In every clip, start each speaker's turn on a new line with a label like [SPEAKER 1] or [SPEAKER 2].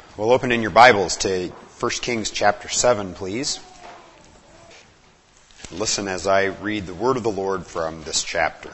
[SPEAKER 1] We'll open in your Bibles to 1 Kings chapter 7, please. Listen as I read the word of the Lord from this chapter.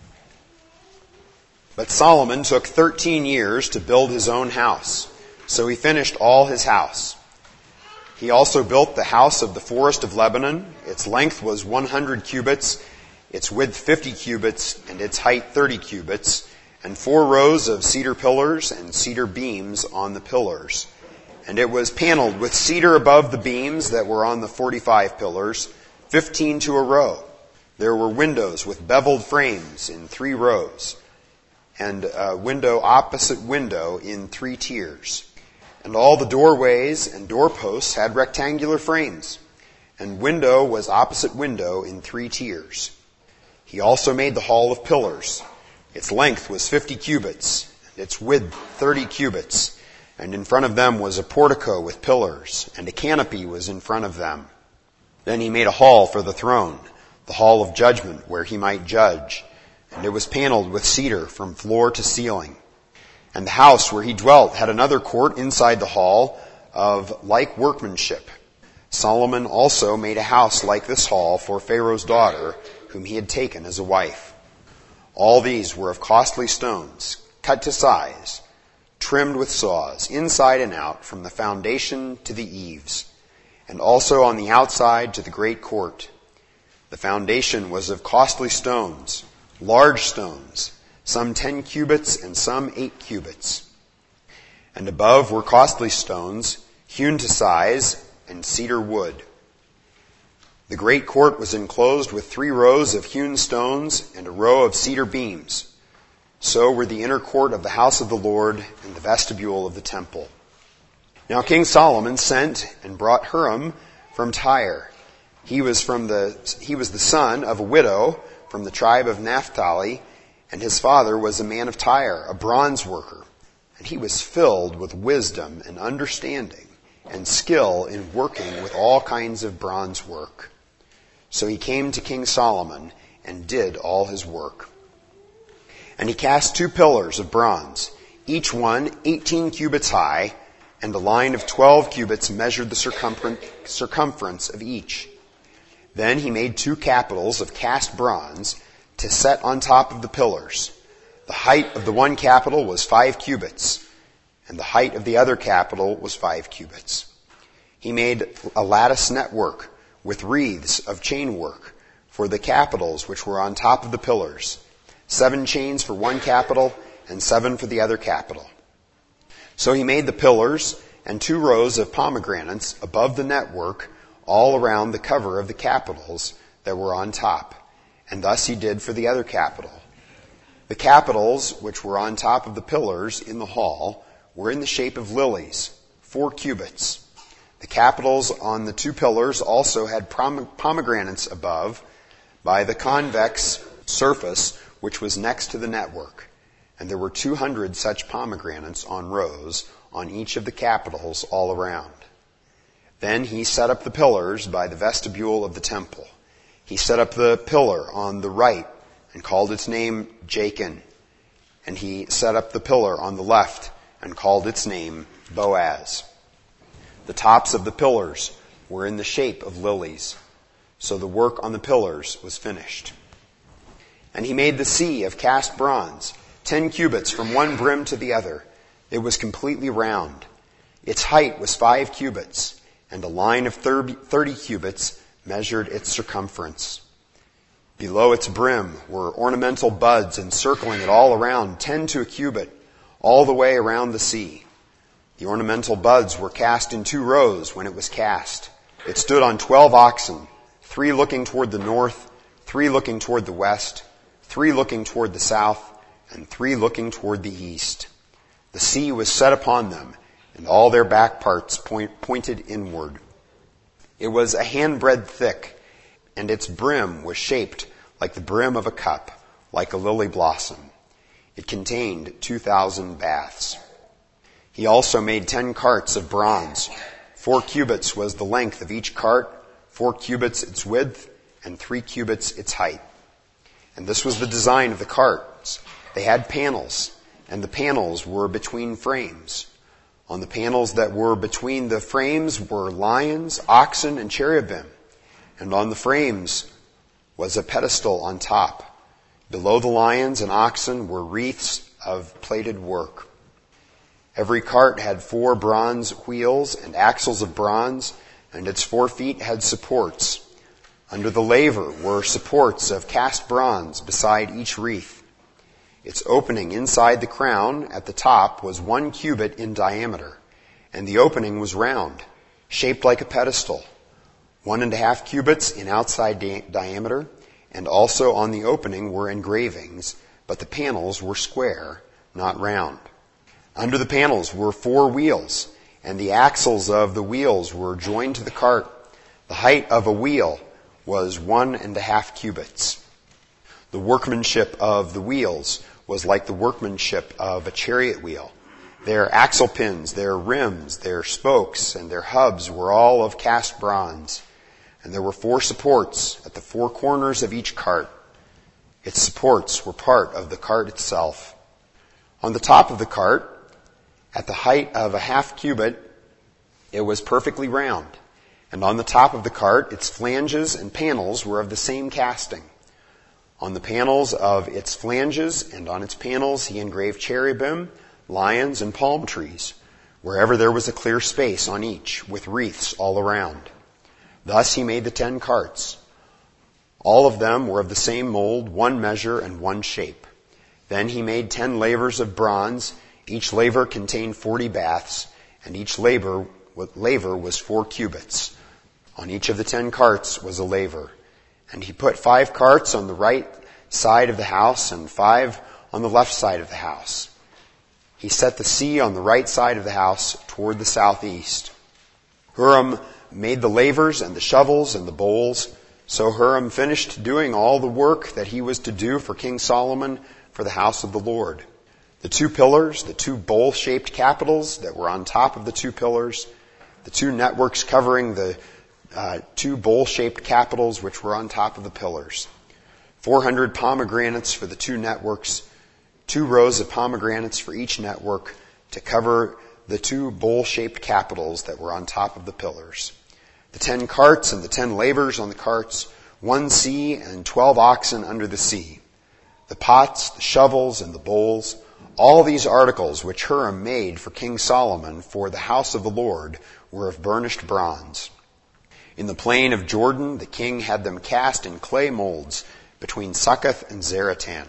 [SPEAKER 1] But Solomon took 13 years to build his own house, so he finished all his house. He also built the house of the forest of Lebanon. Its length was 100 cubits, its width 50 cubits, and its height 30 cubits, and 4 rows of cedar pillars and cedar beams on the pillars. And it was paneled with cedar above the beams that were on the 45 pillars, 15 to a row. There were windows with beveled frames in 3 rows, and a window opposite window in 3 tiers. And all the doorways and doorposts had rectangular frames, and window was opposite window in 3 tiers. He also made the hall of pillars. Its length was 50 cubits, and its width 30 cubits. And in front of them was a portico with pillars, and a canopy was in front of them. Then he made a hall for the throne, the hall of judgment, where he might judge. And it was paneled with cedar from floor to ceiling. And the house where he dwelt had another court inside the hall of like workmanship. Solomon also made a house like this hall for Pharaoh's daughter, whom he had taken as a wife. All these were of costly stones, cut to size, trimmed with saws, inside and out, from the foundation to the eaves, and also on the outside to the great court. The foundation was of costly stones, large stones, some 10 cubits and some 8 cubits. And above were costly stones, hewn to size, and cedar wood. The great court was enclosed with 3 rows of hewn stones and a row of cedar beams. So were the inner court of the house of the Lord and the vestibule of the temple. Now King Solomon sent and brought Huram from Tyre. He was the son of a widow from the tribe of Naphtali, and his father was a man of Tyre, a bronze worker. And he was filled with wisdom and understanding and skill in working with all kinds of bronze work. So he came to King Solomon and did all his work. And he cast 2 pillars of bronze, each one 18 cubits high, and a line of 12 cubits measured the circumference of each. Then he made 2 capitals of cast bronze to set on top of the pillars. The height of the one capital was 5 cubits, and the height of the other capital was 5 cubits. He made a lattice network with wreaths of chain work for the capitals which were on top of the pillars, 7 chains for one capital and 7 for the other capital. So he made the pillars and 2 rows of pomegranates above the network all around the cover of the capitals that were on top. And thus he did for the other capital. The capitals which were on top of the pillars in the hall were in the shape of lilies, 4 cubits. The capitals on the 2 pillars also had pomegranates above by the convex surface which was next to the network. And there were 200 such pomegranates on rows on each of the capitals all around. Then he set up the pillars by the vestibule of the temple. He set up the pillar on the right and called its name Jachin. And he set up the pillar on the left and called its name Boaz. The tops of the pillars were in the shape of lilies. So the work on the pillars was finished. And he made the sea of cast bronze, 10 cubits from one brim to the other. It was completely round. Its height was 5 cubits, and a line of 30 cubits measured its circumference. Below its brim were ornamental buds encircling it all around, 10 to a cubit, all the way around the sea. The ornamental buds were cast in 2 rows when it was cast. It stood on 12 oxen, 3 looking toward the north, 3 looking toward the west, 3 looking toward the south, and 3 looking toward the east. The sea was set upon them, and all their back parts pointed inward. It was a handbreadth thick, and its brim was shaped like the brim of a cup, like a lily blossom. It contained 2,000 baths. He also made 10 carts of bronze. 4 cubits was the length of each cart, 4 cubits its width, and 3 cubits its height. And this was the design of the carts. They had panels, and the panels were between frames. On the panels that were between the frames were lions, oxen, and cherubim. And on the frames was a pedestal on top. Below the lions and oxen were wreaths of plated work. Every cart had 4 bronze wheels and axles of bronze, and its 4 feet had supports. Under the laver were supports of cast bronze beside each wreath. Its opening inside the crown at the top was 1 cubit in diameter, and the opening was round, shaped like a pedestal, 1.5 cubits in outside diameter, and also on the opening were engravings, but the panels were square, not round. Under the panels were 4 wheels, and the axles of the wheels were joined to the cart. The height of a wheel was 1.5 cubits. The workmanship of the wheels was like the workmanship of a chariot wheel. Their axle pins, their rims, their spokes, and their hubs were all of cast bronze. And there were 4 supports at the 4 corners of each cart. Its supports were part of the cart itself. On the top of the cart, at the height of 0.5 cubit, it was perfectly round. And on the top of the cart, its flanges and panels were of the same casting. On the panels of its flanges and on its panels he engraved cherubim, lions, and palm trees, wherever there was a clear space on each, with wreaths all around. Thus he made the 10 carts. All of them were of the same mold, 1 measure and 1 shape. Then he made 10 lavers of bronze. Each laver contained 40 baths, and each laver was 4 cubits. On each of the 10 carts was a laver. And he put 5 carts on the right side of the house and 5 on the left side of the house. He set the sea on the right side of the house toward the southeast. Huram made the lavers and the shovels and the bowls. So Huram finished doing all the work that he was to do for King Solomon for the house of the Lord. The 2 pillars, the 2 bowl-shaped capitals that were on top of the 2 pillars, the 2 networks covering the 2 bowl-shaped capitals which were on top of the pillars, 400 pomegranates for the 2 networks, 2 rows of pomegranates for each network to cover the 2 bowl-shaped capitals that were on top of the pillars. The 10 carts and the 10 lavers on the carts, 1 sea and 12 oxen under the sea. The pots, the shovels, and the bowls, all these articles which Huram made for King Solomon for the house of the Lord were of burnished bronze. In the plain of Jordan, the king had them cast in clay molds between Succoth and Zaratan.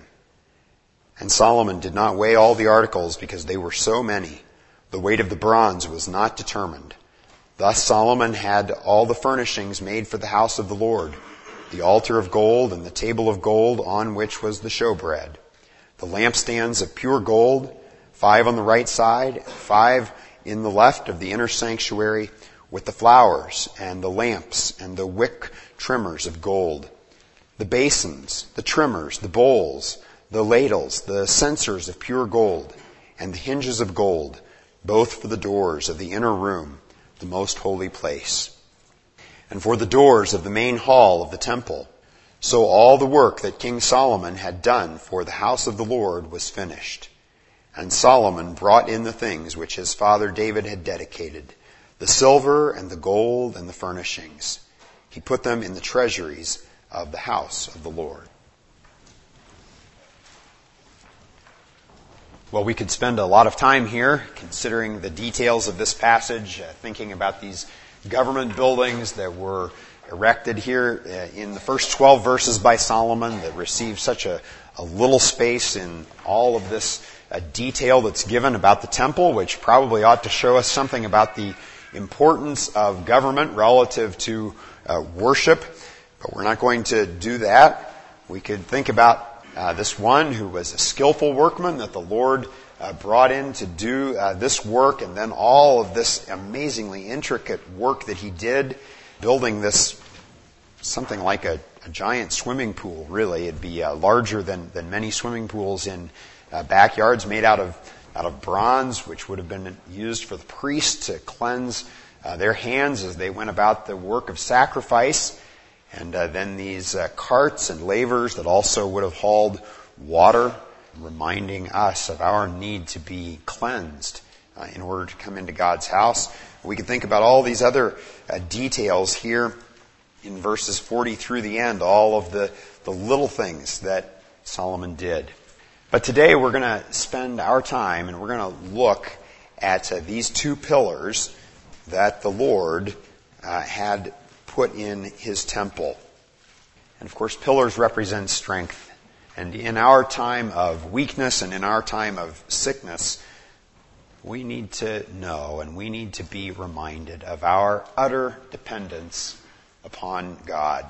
[SPEAKER 1] And Solomon did not weigh all the articles because they were so many. The weight of the bronze was not determined. Thus Solomon had all the furnishings made for the house of the Lord, the altar of gold and the table of gold on which was the showbread, the lampstands of pure gold, 5 on the right side, 5 in the left of the inner sanctuary, with the flowers and the lamps and the wick trimmers of gold, the basins, the trimmers, the bowls, the ladles, the censers of pure gold, and the hinges of gold, both for the doors of the inner room, the most holy place, and for the doors of the main hall of the temple. So all the work that King Solomon had done for the house of the Lord was finished. And Solomon brought in the things which his father David had dedicated, the silver and the gold and the furnishings. He put them in the treasuries of the house of the Lord. Well, we could spend a lot of time here considering the details of this passage, thinking about these government buildings that were erected here in the first 12 verses by Solomon that received such a little space in all of this detail that's given about the temple, which probably ought to show us something about the importance of government relative to worship. But we're not going to do that. We could think about this one who was a skillful workman that the Lord brought in to do this work, and then all of this amazingly intricate work that he did, building this something like a giant swimming pool, really. It'd be larger than many swimming pools in backyards, made out of bronze, which would have been used for the priests to cleanse their hands as they went about the work of sacrifice. And then these carts and lavers that also would have hauled water, reminding us of our need to be cleansed in order to come into God's house. We can think about all these other details here in verses 40 through the end, all of the little things that Solomon did. But today we're going to spend our time and we're going to look at these two pillars that the Lord had put in his temple. And of course, pillars represent strength. And in our time of weakness and in our time of sickness, we need to know and we need to be reminded of our utter dependence upon God.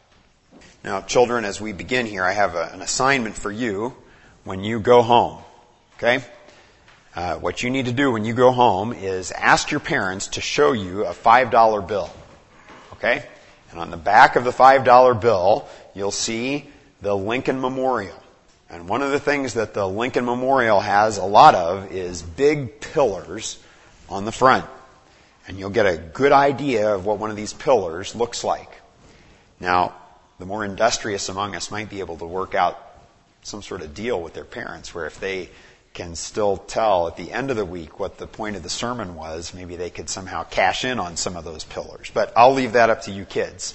[SPEAKER 1] Now, children, as we begin here, I have an assignment for you when you go home. Okay? What you need to do when you go home is ask your parents to show you a $5 bill. Okay? And on the back of the $5 bill, you'll see the Lincoln Memorial. And one of the things that the Lincoln Memorial has a lot of is big pillars on the front. And you'll get a good idea of what one of these pillars looks like. Now, the more industrious among us might be able to work out some sort of deal with their parents where if they can still tell at the end of the week what the point of the sermon was, maybe they could somehow cash in on some of those pillars. But I'll leave that up to you kids.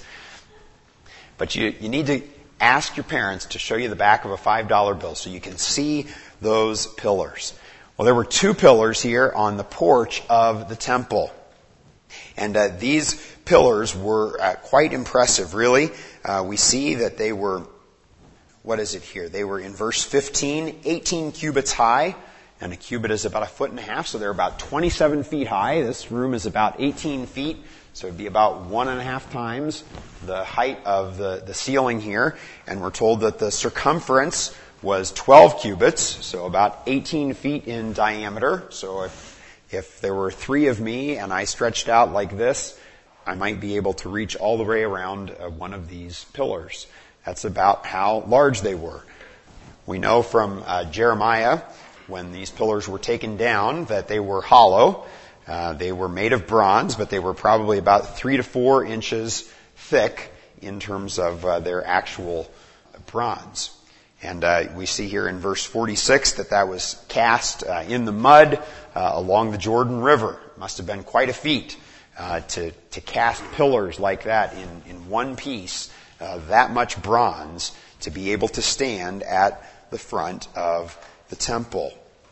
[SPEAKER 1] But you need to ask your parents to show you the back of a $5 bill so you can see those pillars. Well, there were two pillars here on the porch of the temple. And these pillars were quite impressive, really. We see that they were, what is it here? They were in verse 15, 18 cubits high. And a cubit is about 1.5 feet, so they're about 27 feet high. This room is about 18 feet. So it'd be about 1.5 times the height of the ceiling here. And we're told that the circumference was 12 cubits, so about 18 feet in diameter. So if there were 3 of me and I stretched out like this, I might be able to reach all the way around one of these pillars. That's about how large they were. We know from Jeremiah, when these pillars were taken down, that they were hollow. They were made of bronze, but they were probably about 3 to 4 inches thick in terms of their actual bronze. And we see here in verse 46 that was cast in the mud along the Jordan River. It must have been quite a feat to cast pillars like that in one piece, that much bronze, to be able to stand at the front of the temple.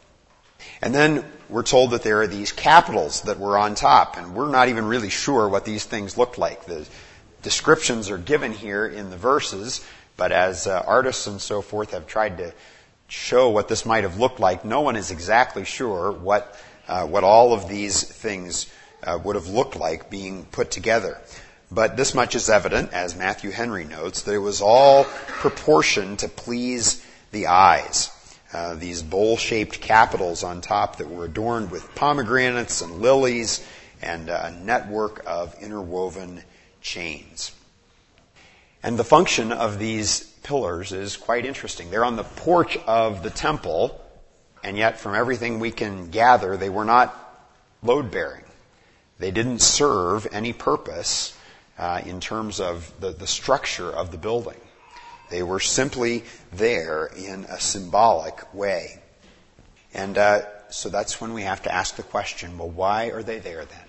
[SPEAKER 1] And then we're told that there are these capitals that were on top, and we're not even really sure what these things looked like. The descriptions are given here in the verses, but as artists and so forth have tried to show what this might have looked like, no one is exactly sure what all of these things would have looked like being put together. But this much is evident, as Matthew Henry notes, that it was all proportioned to please the eyes. These bowl-shaped capitals on top that were adorned with pomegranates and lilies and a network of interwoven chains. And the function of these pillars is quite interesting. They're on the porch of the temple, and yet from everything we can gather, they were not load-bearing. They didn't serve any purpose in terms of the structure of the building. They were simply there in a symbolic way. And so that's when we have to ask the question, well, why are they there then?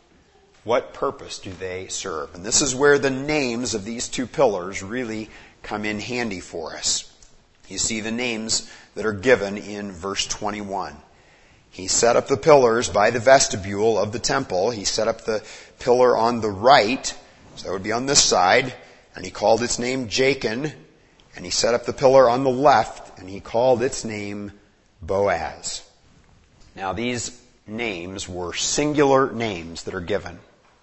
[SPEAKER 1] What purpose do they serve? And this is where the names of these two pillars really come in handy for us. You see the names that are given in verse 21. He set up the pillars by the vestibule of the temple. He set up the pillar on the right, so that would be on this side, and he called its name Jachin. And he set up the pillar on the left, and he called its name Boaz. Now these names were singular names that are given.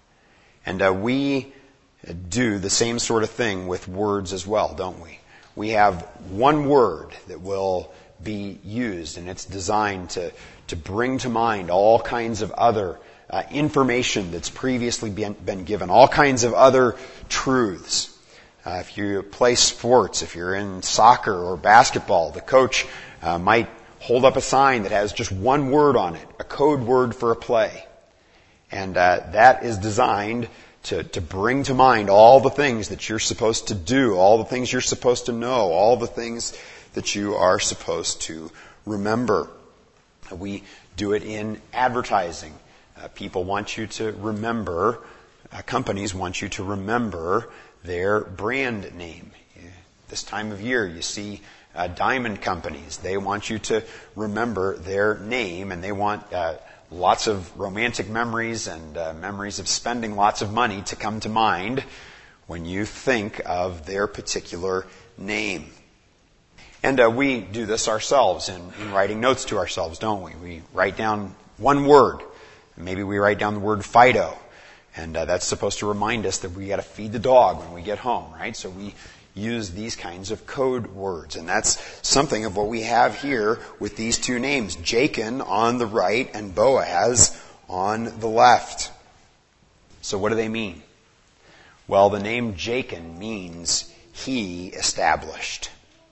[SPEAKER 1] And we do the same sort of thing with words as well, don't we? We have one word that will be used, and it's designed to bring to mind all kinds of other information that's previously been given, all kinds of other truths. If you play sports, if you're in soccer or basketball, the coach might hold up a sign that has just one word on it, a code word for a play. And that is designed to bring to mind all the things that you're supposed to do, all the things you're supposed to know, all the things that you are supposed to remember. We do it in advertising. People want you to remember, companies want you to remember their brand name. This time of year, you see diamond companies. They want you to remember their name, and they want lots of romantic memories and memories of spending lots of money to come to mind when you think of their particular name. And we do this ourselves in writing notes to ourselves, don't we? We write down one word. Maybe we write down the word Fido. And that's supposed to remind us that we got to feed the dog when we get home, right? So we use these kinds of code words. And that's something of what we have here with these two names, Jachin on the right and Boaz on the left. So what do they mean? Well, the name Jachin means he established.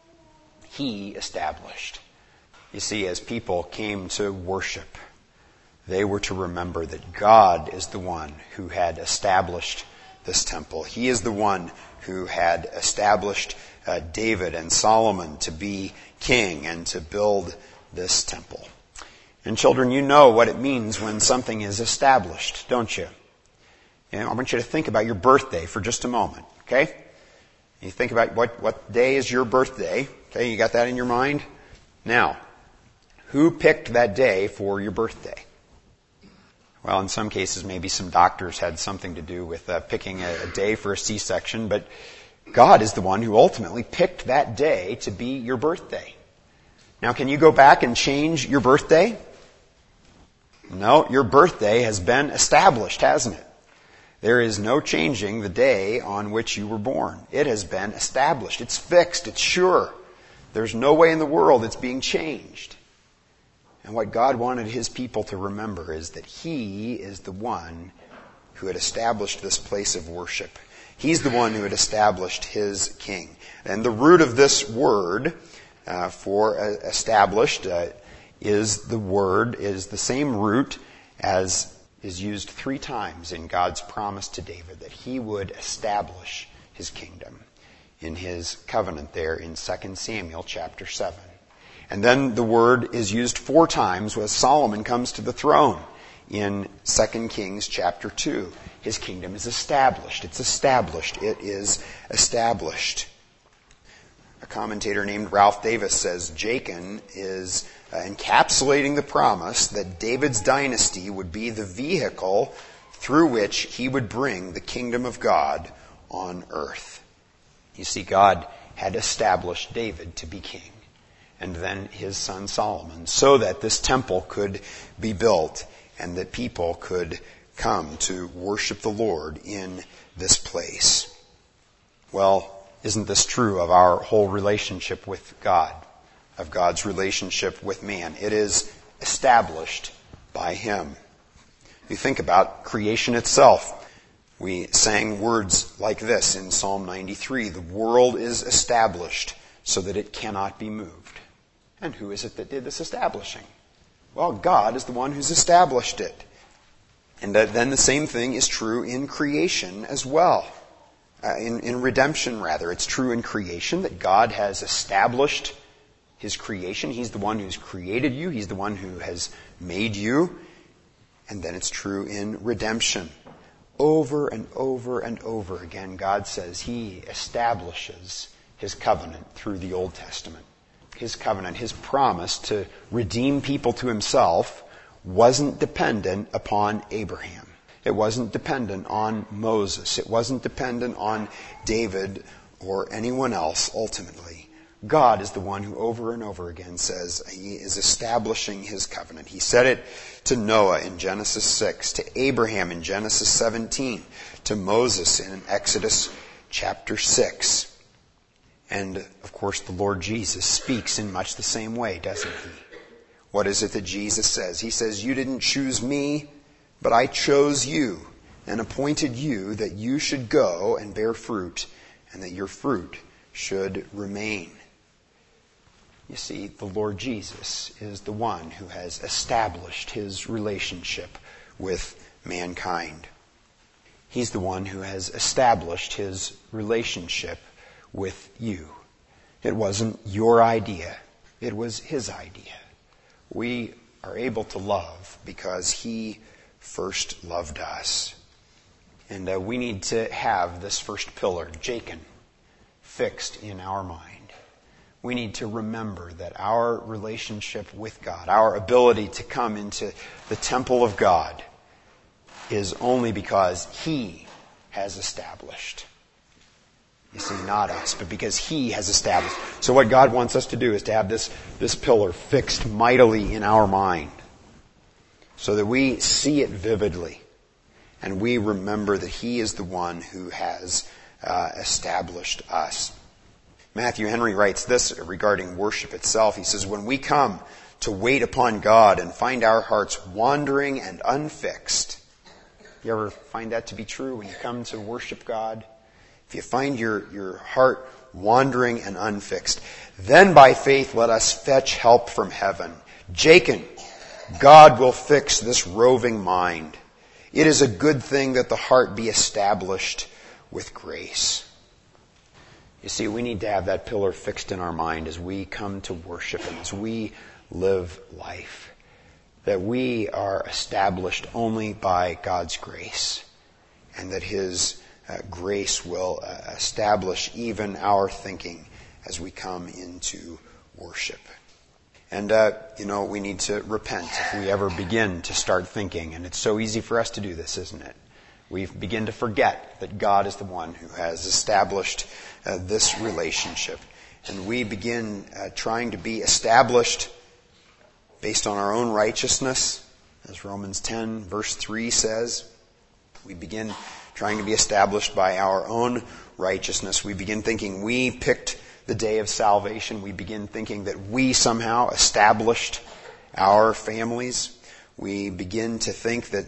[SPEAKER 1] He established. You see, as people came to worship, they were to remember that God is the one who had established this temple. He is the one who had established David and Solomon to be king and to build this temple. And children, you know what it means when something is established, don't you? I want you to think about your birthday for just a moment, okay? You think about what day is your birthday, okay? You got that in your mind? Now, who picked that day for your birthday? Well, in some cases, maybe some doctors had something to do with picking a day for a C-section, but God is the one who ultimately picked that day to be your birthday. Now, can you go back and change your birthday? No, your birthday has been established, hasn't it? There is no changing the day on which you were born. It has been established. It's fixed. It's sure. There's no way in the world it's being changed. And what God wanted His people to remember is that He is the one who had established this place of worship. He's the one who had established His king. And the root of this word for established is the same root as is used 3 times in God's promise to David that He would establish His kingdom in His covenant there in 2 Samuel chapter 7. And then the word is used 4 times when Solomon comes to the throne in 2 Kings chapter 2. His kingdom is established. It's established. It is established. A commentator named Ralph Davis says Jachin is encapsulating the promise that David's dynasty would be the vehicle through which he would bring the kingdom of God on earth. You see, God had established David to be king, and then his son Solomon, so that this temple could be built and that people could come to worship the Lord in this place. Well, isn't this true of our whole relationship with God, of God's relationship with man? It is established by Him. You think about creation itself. We sang words like this in Psalm 93, "The world is established so that it cannot be moved." And who is it that did this establishing? Well, God is the one who's established it. And then the same thing is true in creation as well. In redemption, rather. It's true in creation that God has established His creation. He's the one who's created you. He's the one who has made you. And then it's true in redemption. Over and over and over again, God says He establishes His covenant through the Old Testament. His covenant, His promise to redeem people to Himself wasn't dependent upon Abraham. It wasn't dependent on Moses. It wasn't dependent on David or anyone else ultimately. God is the one who over and over again says He is establishing His covenant. He said it to Noah in Genesis 6, to Abraham in Genesis 17, to Moses in Exodus chapter 6. And, of course, the Lord Jesus speaks in much the same way, doesn't He? What is it that Jesus says? He says, "You didn't choose me, but I chose you and appointed you that you should go and bear fruit, and that your fruit should remain." You see, the Lord Jesus is the one who has established His relationship with mankind. He's the one who has established His relationship with you. It wasn't your idea. It was His idea. We are able to love because He first loved us. And we need to have this first pillar, Jachin, fixed in our mind. We need to remember that our relationship with God, our ability to come into the temple of God, is only because He has established. You see, not us, but because He has established. So what God wants us to do is to have this pillar fixed mightily in our mind so that we see it vividly and we remember that He is the one who has established us. Matthew Henry writes this regarding worship itself. He says, when we come to wait upon God and find our hearts wandering and unfixed, you ever find that to be true when you come to worship God? If you find your heart wandering and unfixed, then by faith let us fetch help from heaven. Jachin, God will fix this roving mind. It is a good thing that the heart be established with grace. You see, we need to have that pillar fixed in our mind as we come to worship and as we live life. That we are established only by God's grace, and that His grace will establish even our thinking as we come into worship. And, we need to repent if we ever begin to start thinking. And it's so easy for us to do this, isn't it? We begin to forget that God is the one who has established this relationship. And we begin trying to be established based on our own righteousness, as Romans 10 verse 3 says. We begin trying to be established by our own righteousness. We begin thinking we picked the day of salvation. We begin thinking that we somehow established our families. We begin to think that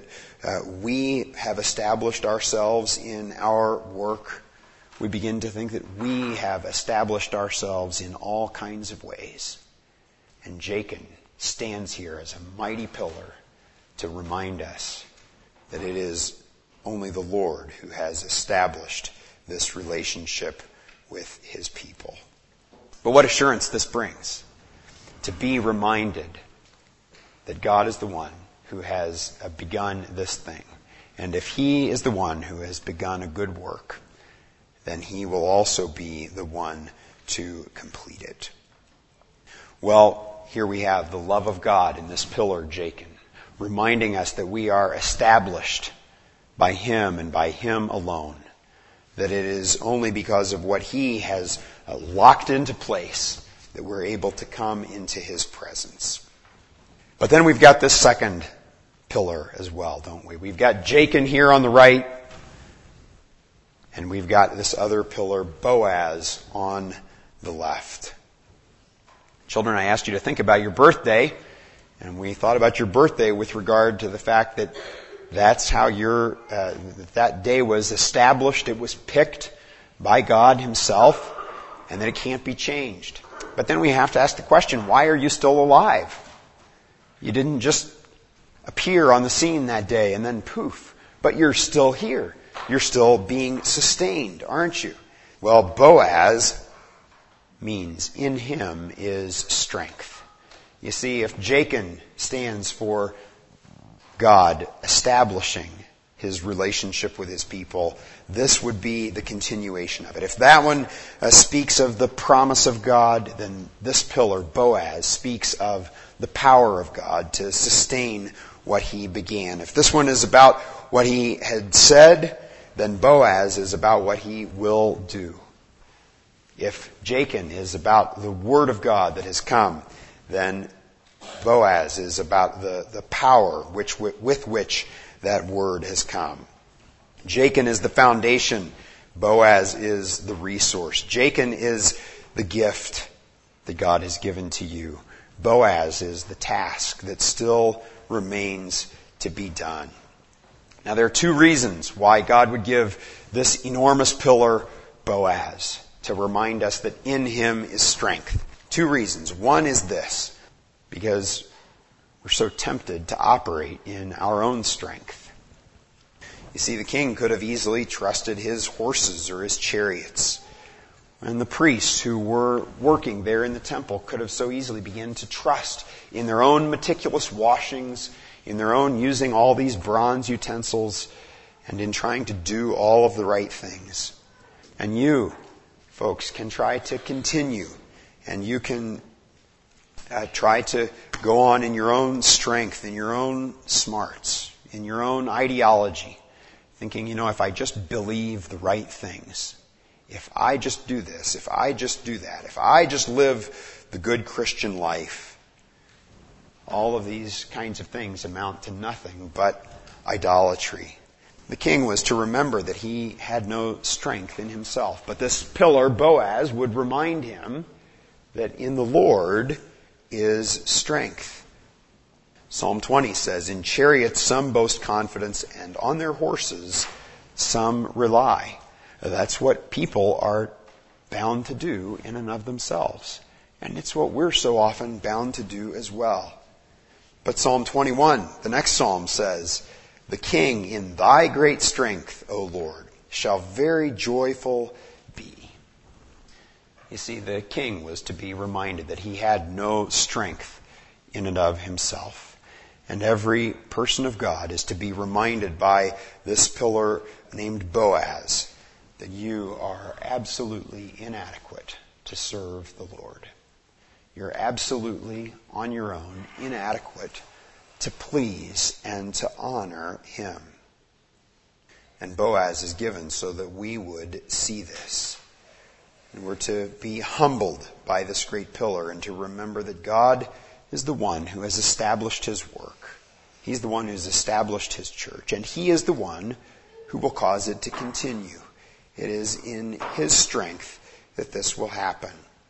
[SPEAKER 1] we have established ourselves in our work. We begin to think that we have established ourselves in all kinds of ways. And Jachin stands here as a mighty pillar to remind us that it is only the Lord who has established this relationship with His people. But what assurance this brings, to be reminded that God is the one who has begun this thing. And if He is the one who has begun a good work, then He will also be the one to complete it. Well, here we have the love of God in this pillar, Jachin, reminding us that we are established by Him and by Him alone. That it is only because of what He has locked into place that we're able to come into His presence. But then we've got this second pillar as well, don't we? We've got Jachin here on the right, and we've got this other pillar, Boaz, on the left. Children, I asked you to think about your birthday, and we thought about your birthday with regard to the fact that that's how that day was established. It was picked by God Himself, and that it can't be changed. But then we have to ask the question, why are you still alive? You didn't just appear on the scene that day and then poof, but you're still here. You're still being sustained, aren't you? Well, Boaz means in him is strength. You see, if Jachin stands for God establishing His relationship with His people, this would be the continuation of it. If that one speaks of the promise of God, then this pillar, Boaz, speaks of the power of God to sustain what He began. If this one is about what He had said, then Boaz is about what He will do. If Jachin is about the Word of God that has come, then Boaz is about the power with which that Word has come. Jachin is the foundation. Boaz is the resource. Jachin is the gift that God has given to you. Boaz is the task that still remains to be done. Now there are two reasons why God would give this enormous pillar Boaz, to remind us that in him is strength. Two reasons. One is this, because we're so tempted to operate in our own strength. You see, the king could have easily trusted his horses or his chariots, And the priests who were working there in the temple could have so easily begun to trust in their own meticulous washings, in their own using all these bronze utensils, and in trying to do all of the right things. And you, folks, can try to continue, and you can try to go on in your own strength, in your own smarts, in your own ideology, thinking, if I just believe the right things, if I just do this, if I just do that, if I just live the good Christian life, all of these kinds of things amount to nothing but idolatry. The king was to remember that he had no strength in himself, but this pillar, Boaz, would remind him that in the Lord is strength. Psalm 20 says, "In chariots some boast confidence, and on their horses some rely." That's what people are bound to do in and of themselves. And it's what we're so often bound to do as well. But Psalm 21, the next psalm says, "The king in thy great strength, O Lord, shall very joyful be." You see, the king was to be reminded that he had no strength in and of himself. And every person of God is to be reminded by this pillar named Boaz that you are absolutely inadequate to serve the Lord. You're absolutely, on your own, inadequate to please and to honor Him. And Boaz is given so that we would see this. And we're to be humbled by this great pillar and to remember that God is the one who has established His work. He's the one who's established His church. And He is the one who will cause it to continue. It is in His strength that this will happen.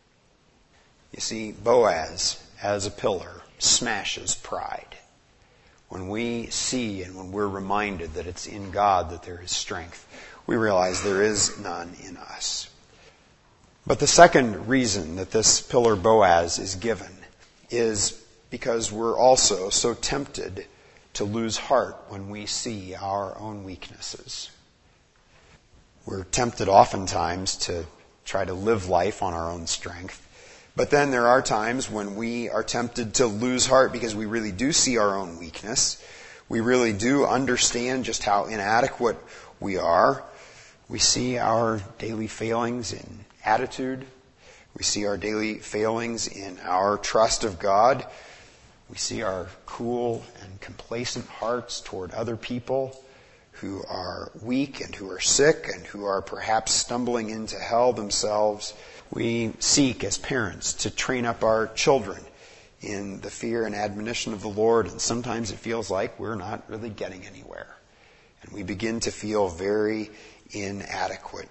[SPEAKER 1] You see, Boaz, as a pillar, smashes pride. When we see and when we're reminded that it's in God that there is strength, we realize there is none in us. But the second reason that this pillar Boaz is given is because we're also so tempted to lose heart when we see our own weaknesses. We're tempted oftentimes to try to live life on our own strength. But then there are times when we are tempted to lose heart because we really do see our own weakness. We really do understand just how inadequate we are. We see our daily failings in attitude. We see our daily failings in our trust of God. We see our cool and complacent hearts toward other people who are weak and who are sick and who are perhaps stumbling into hell themselves. We seek as parents to train up our children in the fear and admonition of the Lord, and sometimes it feels like we're not really getting anywhere. And we begin to feel very inadequate.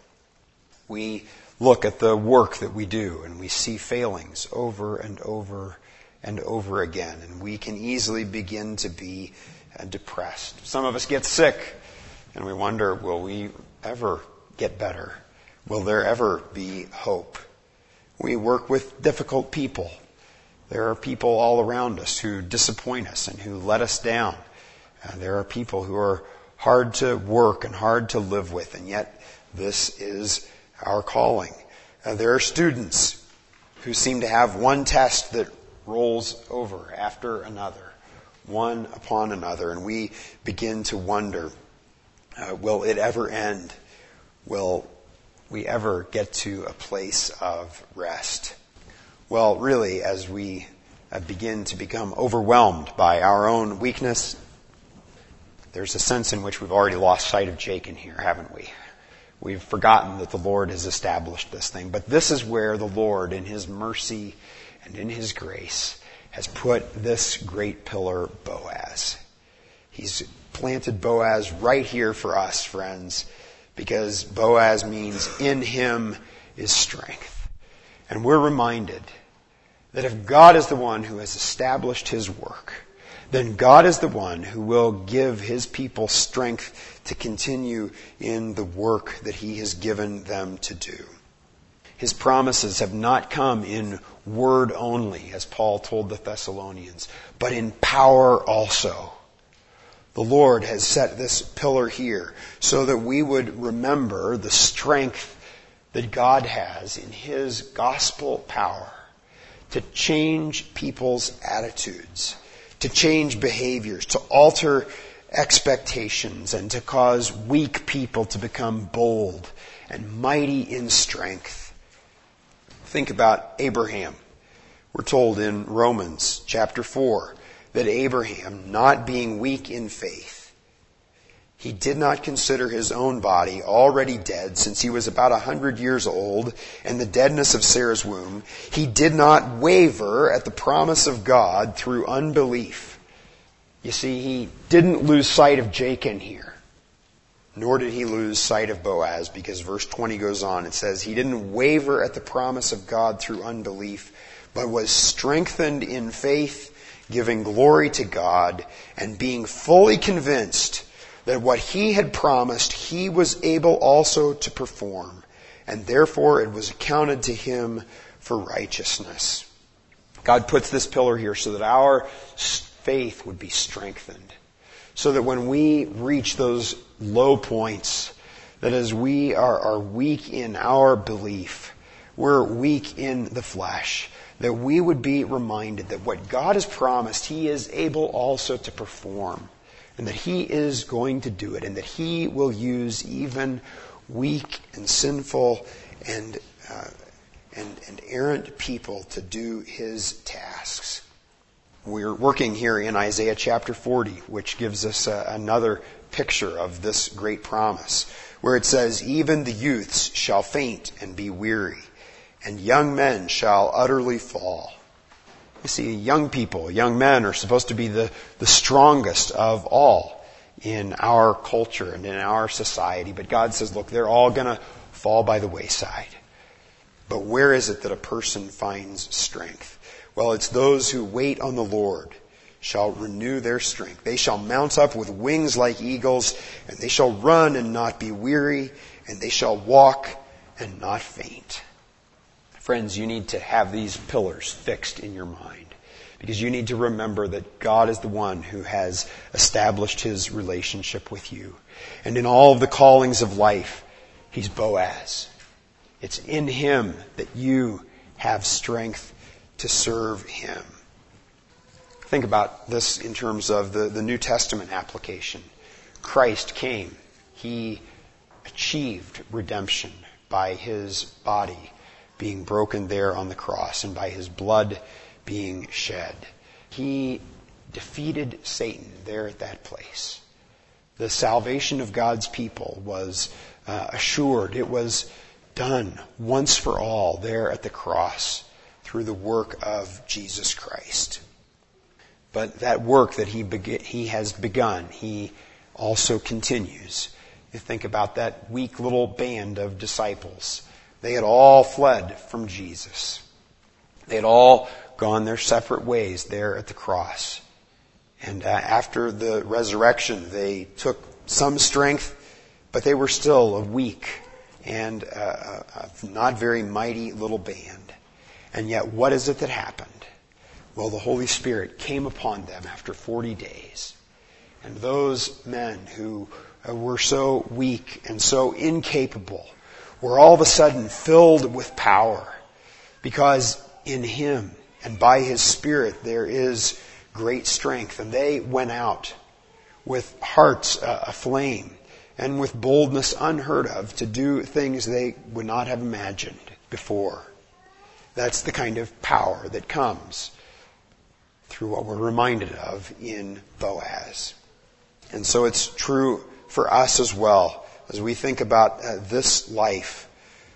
[SPEAKER 1] We look at the work that we do and we see failings over and over and over again, and we can easily begin to be depressed. Some of us get sick and we wonder, will we ever get better? Will there ever be hope? We work with difficult people. There are people all around us who disappoint us and who let us down. There are people who are hard to work and hard to live with, and yet this is our calling. There are students who seem to have one test that rolls over after another, one upon another, and we begin to wonder, will it ever end? Will we ever get to a place of rest? Well, really, as we begin to become overwhelmed by our own weakness, there's a sense in which we've already lost sight of Jake in here, haven't we? We've forgotten that the Lord has established this thing. But this is where the Lord, in His mercy and in His grace, has put this great pillar, Boaz. He's planted Boaz right here for us, friends, because Boaz means in Him is strength. And we're reminded that if God is the one who has established His work, then God is the one who will give His people strength to continue in the work that He has given them to do. His promises have not come in word only, as Paul told the Thessalonians, but in power also. The Lord has set this pillar here so that we would remember the strength that God has in His gospel power to change people's attitudes, to change behaviors, to alter expectations, and to cause weak people to become bold and mighty in strength. Think about Abraham. We're told in Romans chapter 4 that Abraham, not being weak in faith, he did not consider his own body already dead since he was about 100 years old and the deadness of Sarah's womb. He did not waver at the promise of God through unbelief. You see, he didn't lose sight of Jachin here, nor did he lose sight of Boaz, because verse 20 goes on. It says, he didn't waver at the promise of God through unbelief, but was strengthened in faith, giving glory to God, and being fully convinced that what he had promised he was able also to perform, and therefore it was accounted to him for righteousness. God puts this pillar here so that our faith would be strengthened, so that when we reach those low points, that as we are weak in our belief, we're weak in the flesh, that we would be reminded that what God has promised, He is able also to perform, and that He is going to do it, and that He will use even weak and sinful and errant people to do His tasks. We're working here in Isaiah chapter 40, which gives us another picture of this great promise, where it says, even the youths shall faint and be weary, and young men shall utterly fall. You see, young people, young men are supposed to be the strongest of all in our culture and in our society. But God says, look, they're all going to fall by the wayside. But where is it that a person finds strength? Well, it's those who wait on the Lord shall renew their strength. They shall mount up with wings like eagles, and they shall run and not be weary, and they shall walk and not faint. Friends, you need to have these pillars fixed in your mind, because you need to remember that God is the one who has established His relationship with you. And in all of the callings of life, He's Boaz. It's in Him that you have strength to serve Him. Think about this in terms of the New Testament application. Christ came. He achieved redemption by His body being broken there on the cross and by His blood being shed. He defeated Satan there at that place. The salvation of God's people was assured. It was done once for all there at the cross through the work of Jesus Christ. But that work that He has begun, He also continues. You think about that weak little band of disciples. They had all fled from Jesus. They had all gone their separate ways there at the cross. And after the resurrection, they took some strength, but they were still a weak and not very mighty little band. And yet, what is it that happened? Well, the Holy Spirit came upon them after 40 days. And those men who were so weak and so incapable were all of a sudden filled with power, because in Him and by His Spirit there is great strength. And they went out with hearts aflame and with boldness unheard of to do things they would not have imagined before. That's the kind of power that comes through what we're reminded of in Boaz. And so it's true for us as well. As we think about this life,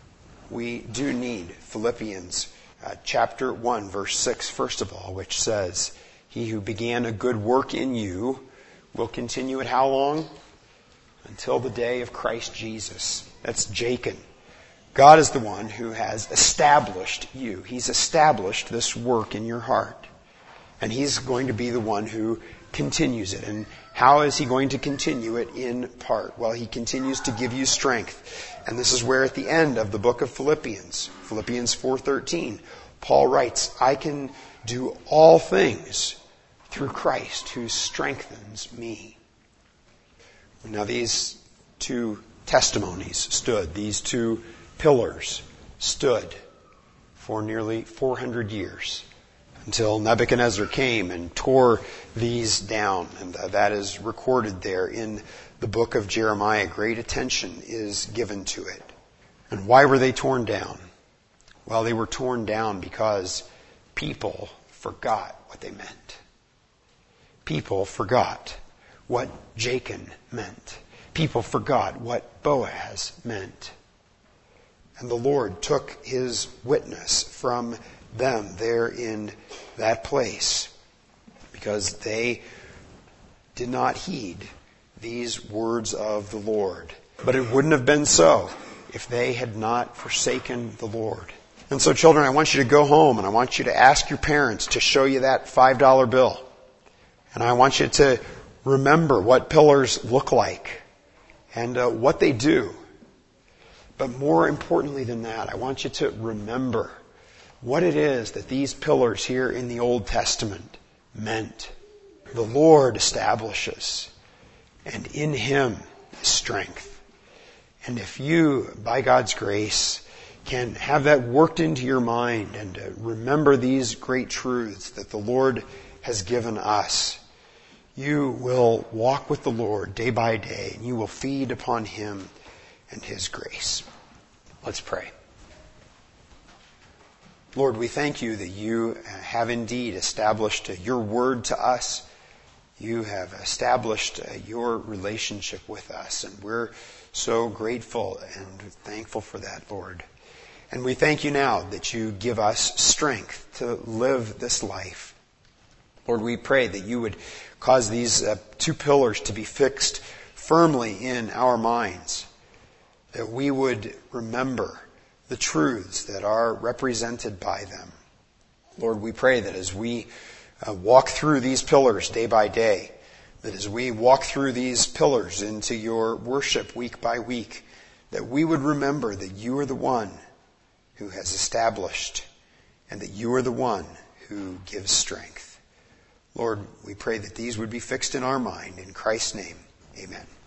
[SPEAKER 1] we do need Philippians chapter 1, verse 6, first of all, which says, He who began a good work in you will continue it how long? Until the day of Christ Jesus. That's Jachin. God is the one who has established you. He's established this work in your heart. And He's going to be the one who continues it. And how is He going to continue it? In part. Well, He continues to give you strength. And this is where at the end of the book of Philippians 4:13, Paul writes, I can do all things through Christ who strengthens me. Now these two testimonies stood, these two pillars stood for nearly 400 years until Nebuchadnezzar came and tore these down. And that is recorded there in the book of Jeremiah. Great attention is given to it. And why were they torn down? Well, they were torn down because people forgot what they meant. People forgot what Jachin meant. People forgot what Boaz meant. And the Lord took his witness from them there in that place because they did not heed these words of the Lord. But it wouldn't have been so if they had not forsaken the Lord. And so, children, I want you to go home and I want you to ask your parents to show you that $5 bill. And I want you to remember what pillars look like and what they do. But more importantly than that, I want you to remember what it is that these pillars here in the Old Testament meant. The Lord establishes, and in Him is strength. And if you, by God's grace, can have that worked into your mind and remember these great truths that the Lord has given us, you will walk with the Lord day by day, and you will feed upon Him and His grace. Let's pray. Lord, we thank you that you have indeed established your word to us. You have established your relationship with us, and we're so grateful and thankful for that, Lord. And we thank you now that you give us strength to live this life. Lord, we pray that you would cause these two pillars to be fixed firmly in our minds, that we would remember the truths that are represented by them. Lord, we pray that as we walk through these pillars day by day, that as we walk through these pillars into your worship week by week, that we would remember that you are the one who has established and that you are the one who gives strength. Lord, we pray that these would be fixed in our mind. In Christ's name, amen.